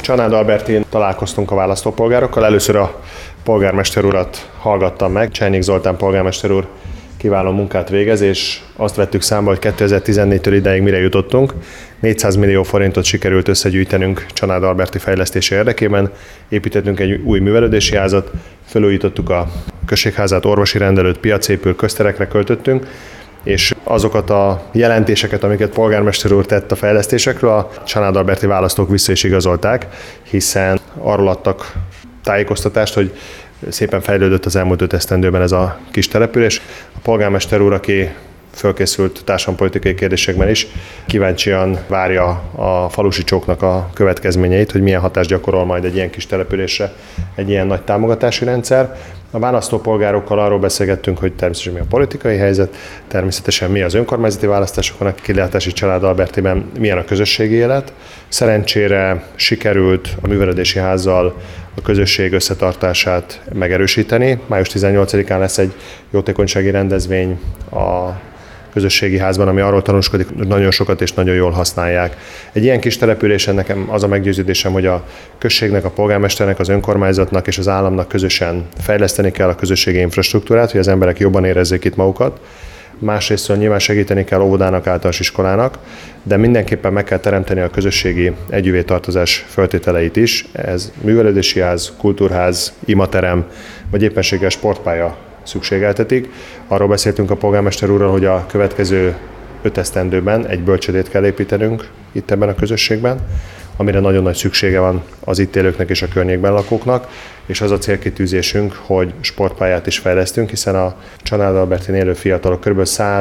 Csanád Albertin találkoztunk a választópolgárokkal. Először a polgármester urat hallgattam meg. Csejnik Zoltán polgármester úr kiváló munkát végez, és azt vettük számba, hogy 2014-től ideig mire jutottunk. 400 millió forintot sikerült összegyűjtenünk Csanád Alberti fejlesztése érdekében. Építettünk egy új művelődési házat, felújítottuk a községházát, orvosi rendelőt, piacépül, közterekre költöttünk, és azokat a jelentéseket, amiket polgármester úr tett a fejlesztésekről, a Csanád Alberti választók vissza is igazolták, hiszen arról adtak tájékoztatást, hogy szépen fejlődött az elmúlt 5 esztendőben ez a kis település. A polgármester úr, aki fölkészült társadalompolitikai kérdésekben is, kíváncsian várja a falusi csóknak a következményeit, hogy milyen hatást gyakorol majd egy ilyen kis településre egy ilyen nagy támogatási rendszer. A választópolgárokkal arról beszélgettünk, hogy természetesen mi a politikai helyzet, természetesen mi az önkormányzati választásokon a kilátási Csanád Albertiben, milyen a közösségi élet. Szerencsére sikerült a művelődési házzal a közösség összetartását megerősíteni. Május 18-án lesz egy jótékonysági rendezvény a közösségi házban, ami arról tanúskodik, hogy nagyon sokat és nagyon jól használják. Egy ilyen kis településen nekem az a meggyőződésem, hogy a községnek, a polgármesternek, az önkormányzatnak és az államnak közösen fejleszteni kell a közösségi infrastruktúrát, hogy az emberek jobban érezzék itt magukat. Másrésztről nyilván segíteni kell óvodának, általános iskolának, de mindenképpen meg kell teremteni a közösségi együvé tartozás feltételeit is. Ez művelődési ház, kultúrház, imaterem, vagy éppenséggel sportpálya szükségeltetik. Arról beszéltünk a polgármester úrral, hogy a következő 5 esztendőben egy bölcsödét kell építenünk itt ebben a közösségben, amire nagyon nagy szüksége van az itt élőknek és a környékben lakóknak, és az a célkitűzésünk, hogy sportpályát is fejlesztünk, hiszen a Csanád Albertin élő fiatalok kb.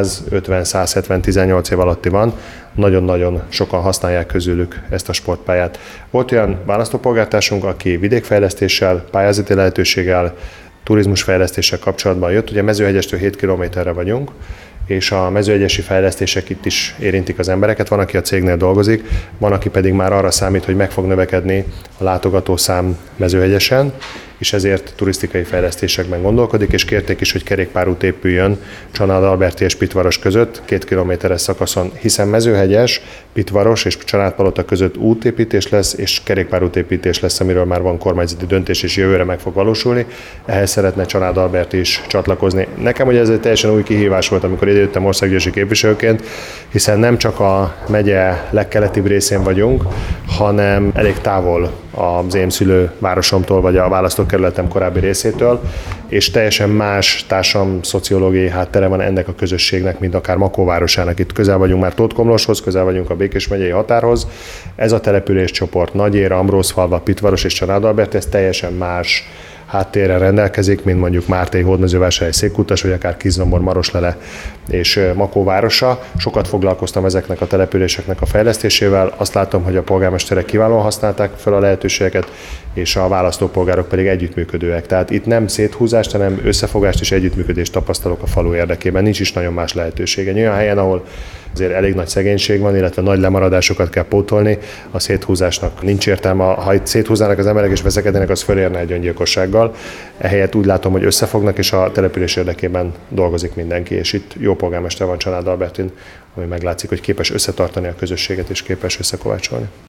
150-170-18 év alatti van, nagyon-nagyon sokan használják közülük ezt a sportpályát. Volt olyan választópolgártársunk, aki vidékfejlesztéssel, pályázati lehetőséggel, turizmusfejlesztéssel kapcsolatban jött. Ugye Mezőhegyestől 7 kilométerre vagyunk, és a mezőhegyesi fejlesztések itt is érintik az embereket. Van, aki a cégnél dolgozik, van, aki pedig már arra számít, hogy meg fog növekedni a látogatószám Mezőhegyesen, és ezért turisztikai fejlesztésekben gondolkodik, és kérték is, hogy kerékpárút épüljön Csanád Alberti és Pitvaros között 2 kilométeres szakaszon, hiszen Mezőhegyes, Pitvaros és Családpalota között útépítés lesz, és kerékpárútépítés lesz, amiről már van kormányzati döntés, és jövőre meg fog valósulni. Ehhez szeretne Csanád Alberti is csatlakozni. Nekem ugye ez egy teljesen új kihívás volt, amikor idejöttem országgyűlési képviselőként, hiszen nem csak a megye legkeletibb részén vagyunk, hanem elég távol az én szülővárosomtól, vagy a választókerületem korábbi részétől, és teljesen más társadalom-szociológiai háttere van ennek a közösségnek, mint akár Makóvárosának. Itt közel vagyunk már Tótkomlóshoz, közel vagyunk a Békés megyei határhoz. Ez a településcsoport Nagyér, Amrózfalva, Pitvaros és Csanád Alberti, ez teljesen más háttérrel rendelkezik, mint mondjuk Mártai, Hódmezővásárhely, Székútas, vagy akár Kizlombor, Maroslele és Makóvárosa. Sokat foglalkoztam ezeknek a településeknek a fejlesztésével. Azt látom, hogy a polgármesterek kiválóan használták fel a lehetőségeket, és a választópolgárok pedig együttműködőek. Tehát itt nem széthúzást, hanem összefogást és együttműködést tapasztalok a falu érdekében. Nincs is nagyon más lehetőség. Egy olyan helyen, ahol azért elég nagy szegénység van, illetve nagy lemaradásokat kell pótolni, a széthúzásnak nincs értelme. Ha itt széthúznának az emberek és veszekednének, az fölérne egy öngyilkossággal. Ehelyett úgy látom, hogy összefognak, és a település érdekében dolgozik mindenki, és itt jó polgármester van Csanád Albertin, ami meglátszik, hogy képes összetartani a közösséget és képes összekovácsolni.